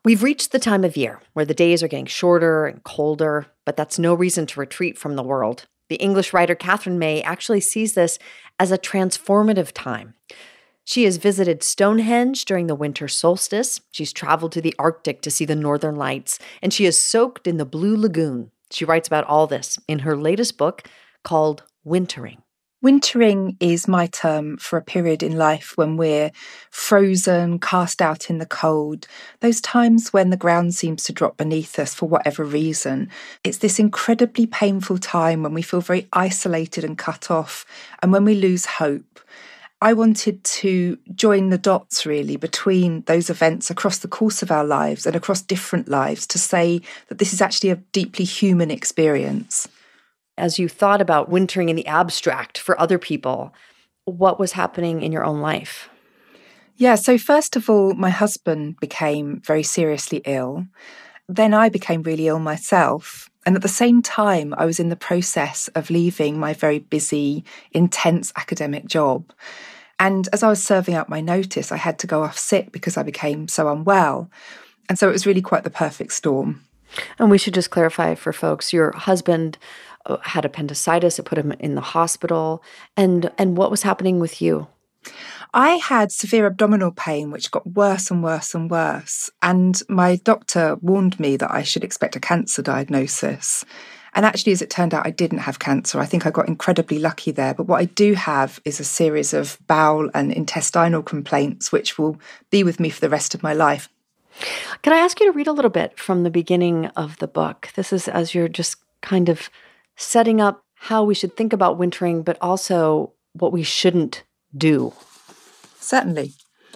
We've reached the time of year where the days are getting shorter and colder, but that's no reason to retreat from the world. The English writer Catherine May actually sees this as a transformative time. She has visited Stonehenge during the winter solstice. She's traveled to the Arctic to see the northern lights, and she is soaked in the Blue Lagoon. She writes about all this in her latest book called Wintering. Wintering is my term for a period in life when we're frozen, cast out in the cold, those times when the ground seems to drop beneath us for whatever reason. It's this incredibly painful time when we feel very isolated and cut off, and when we lose hope. I wanted to join the dots really between those events across the course of our lives and across different lives to say that this is actually a deeply human experience. As you thought about wintering in the abstract for other people, what was happening in your own life? Yeah, so first of all, my husband became very seriously ill. Then I became really ill myself. And at the same time, I was in the process of leaving my very busy, intense academic job. And as I was serving out my notice, I had to go off sick because I became so unwell. And so it was really quite the perfect storm. And we should just clarify for folks, your husband had appendicitis. It put him in the hospital. And what was happening with you? I had severe abdominal pain, which got worse and worse and worse. And my doctor warned me that I should expect a cancer diagnosis. And actually, as it turned out, I didn't have cancer. I think I got incredibly lucky there. But what I do have is a series of bowel and intestinal complaints, which will be with me for the rest of my life. Can I ask you to read a little bit from the beginning of the book? This is as you're just kind of setting up how we should think about wintering, but also what we shouldn't do. Certainly.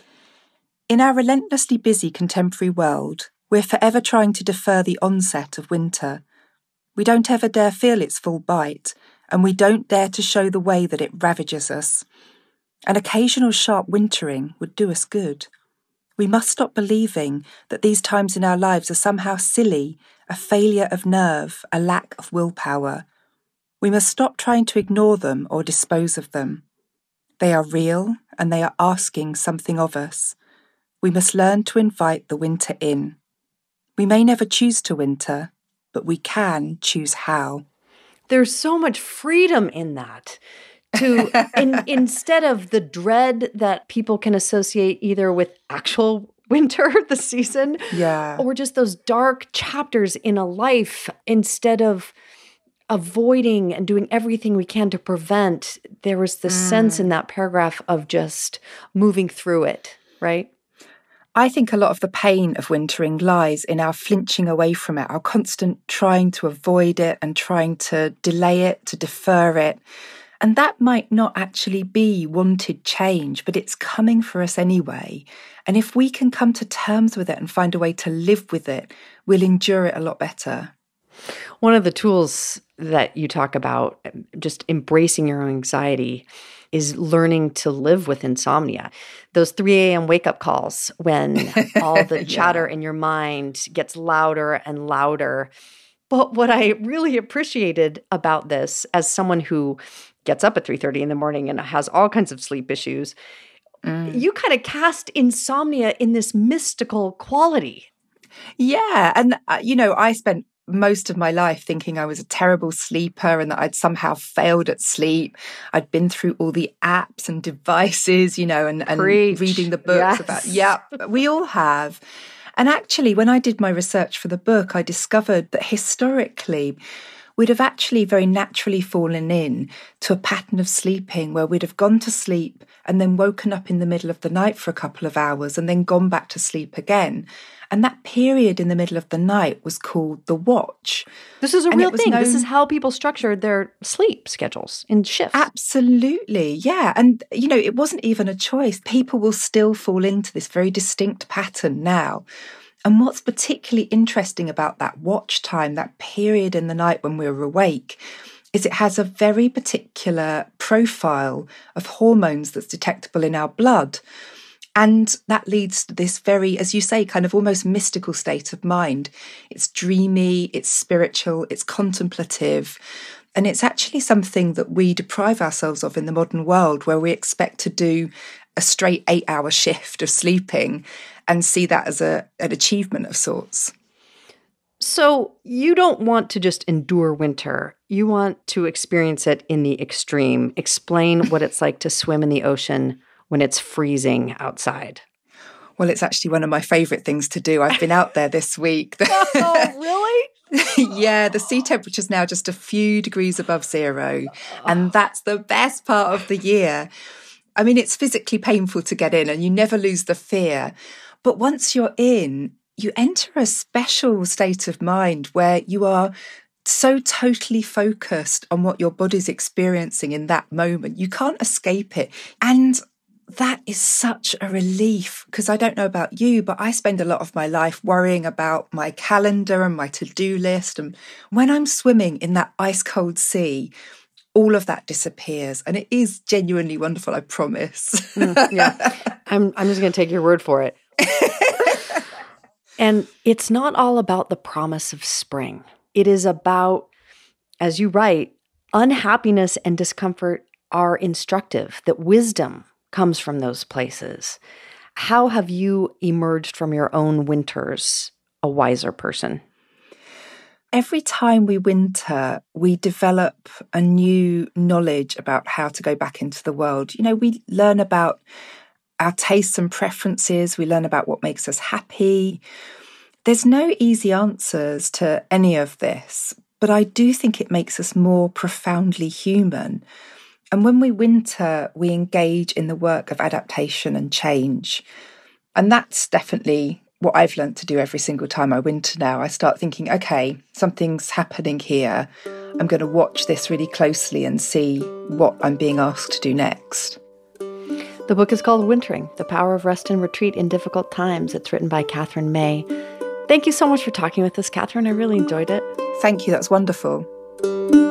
In our relentlessly busy contemporary world, we're forever trying to defer the onset of winter. We don't ever dare feel its full bite, and we don't dare to show the way that it ravages us. An occasional sharp wintering would do us good. We must stop believing that these times in our lives are somehow silly, a failure of nerve, a lack of willpower. We must stop trying to ignore them or dispose of them. They are real and they are asking something of us. We must learn to invite the winter in. We may never choose to winter, but we can choose how. There's so much freedom in that. Instead of the dread that people can associate either with actual winter, the season, or just those dark chapters in a life, instead of avoiding and doing everything we can to prevent, there was this sense in that paragraph of just moving through it, right? I think a lot of the pain of wintering lies in our flinching away from it, our constant trying to avoid it and trying to delay it, to defer it. And that might not actually be wanted change, but it's coming for us anyway. And if we can come to terms with it and find a way to live with it, we'll endure it a lot better. One of the tools that you talk about, just embracing your own anxiety, is learning to live with insomnia. Those 3 a.m. wake-up calls when all the chatter in your mind gets louder and louder. But what I really appreciated about this, as someone who gets up at 3:30 in the morning and has all kinds of sleep issues, you kind of cast insomnia in this mystical quality. Yeah. And, I spent most of my life thinking I was a terrible sleeper and that I'd somehow failed at sleep. I'd been through all the apps and devices, and reading the books about, we all have. And actually, when I did my research for the book, I discovered that historically, we'd have actually very naturally fallen in to a pattern of sleeping where we'd have gone to sleep and then woken up in the middle of the night for a couple of hours and then gone back to sleep again. And that period in the middle of the night was called the watch. This is a real thing. This is how people structured their sleep schedules in shifts. Absolutely, yeah. And, it wasn't even a choice. People will still fall into this very distinct pattern now. And what's particularly interesting about that watch time, that period in the night when we're awake, is it has a very particular profile of hormones that's detectable in our blood. And that leads to this very, as you say, kind of almost mystical state of mind. It's dreamy, it's spiritual, it's contemplative. And it's actually something that we deprive ourselves of in the modern world, where we expect to do a straight 8-hour shift of sleeping. and see that as an achievement of sorts. So you don't want to just endure winter. You want to experience it in the extreme. Explain what it's like to swim in the ocean when it's freezing outside. Well, it's actually one of my favourite things to do. I've been out there this week. Oh, really? Yeah, the sea temperature is now just a few degrees above zero. And that's the best part of the year. I mean, it's physically painful to get in and you never lose the fear. But once you're in, you enter a special state of mind where you are so totally focused on what your body's experiencing in that moment. You can't escape it. And that is such a relief, because I don't know about you, but I spend a lot of my life worrying about my calendar and my to-do list. And when I'm swimming in that ice cold sea, all of that disappears. And it is genuinely wonderful, I promise. Yeah, I'm just going to take your word for it. And it's not all about the promise of spring. It is about, as you write, unhappiness and discomfort are instructive, that wisdom comes from those places. How have you emerged from your own winters a wiser person? Every time we winter, we develop a new knowledge about how to go back into the world. You know, we learn about our tastes and preferences. We learn about what makes us happy. There's no easy answers to any of this, but I do think it makes us more profoundly human. And when we winter, we engage in the work of adaptation and change. And that's definitely what I've learned to do every single time I winter now. I start thinking, okay, something's happening here. I'm going to watch this really closely and see what I'm being asked to do next. The book is called Wintering, The Power of Rest and Retreat in Difficult Times. It's written by Katherine May. Thank you so much for talking with us, Katherine. I really enjoyed it. Thank you. That's wonderful.